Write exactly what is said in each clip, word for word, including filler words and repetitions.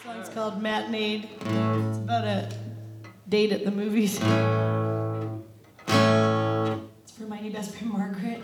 Song's called Matinade. It's about a date at the movies. It's for my new best friend Margaret.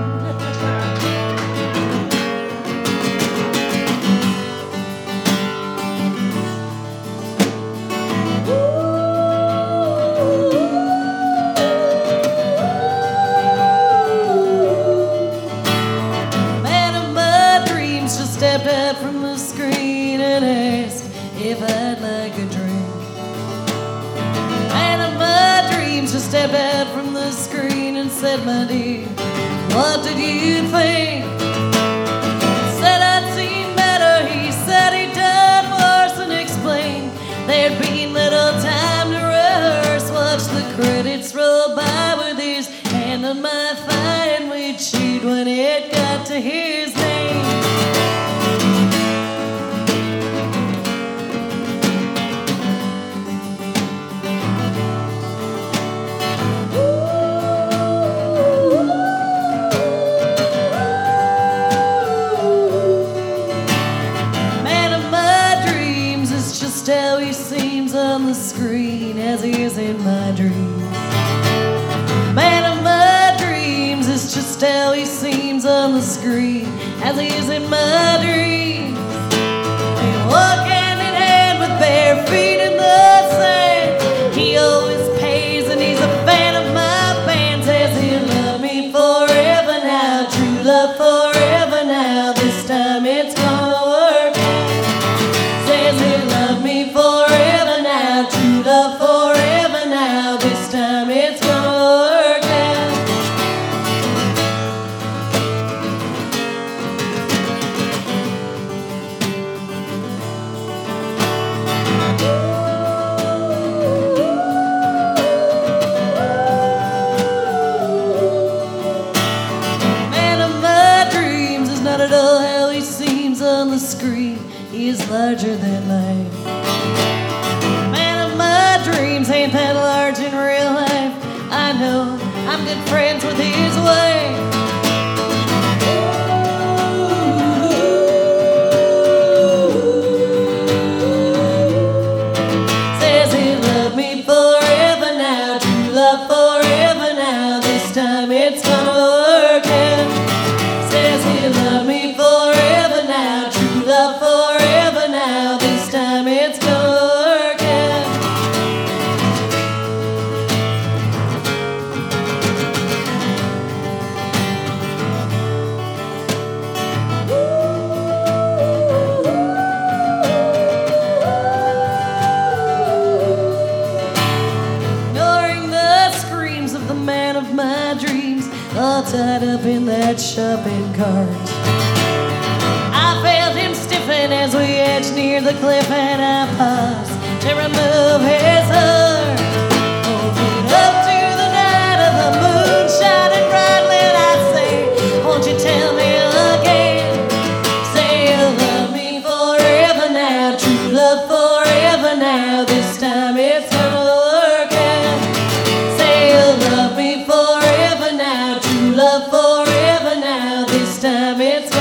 Man of my dreams just stepped out from the screen and asked if I'd like a drink. Man of my dreams just stepped out from the screen and said, my dear, what did you think? Said I'd seen better. He said he'd done worse and explained there'd been little time to rehearse. Watch the credits roll by with his hand on my thigh, and we chewed when it got to his name. How he seems on the screen as he is in my dreams. Man of my dreams is just how he seems on the screen as he is in my dreams. They walk hand in hand with bare feet in the sand. He always pays and he's a fan of my band. Says he'll love me forever now, true love forever now. This time it's gonna work out. Says he'll love me forever now, true love forever now. This time it's gonna work out. Man of my dreams is not at all how he seems on the screen. He is larger than life. Man of my dreams ain't that large in real life. I know I'm good friends with his wife. Says he'll love me forever now, true love forever now. This time it's gonna work out. Says he'll love me forever now, true love forever now. This time it's gonna work out. Ignoring the screams of the man of my dreams, all tied up in that shopping cart. I felt him stiffen as we edged near the cliff, and I paused to remove his heart. Hold it up to the night of the moon shining brightly, and I say, won't you tell me again? Say you'll love me forever now, true love forever now. This time it's gonna work out. Say you'll love me forever now, true love forever now. This time it's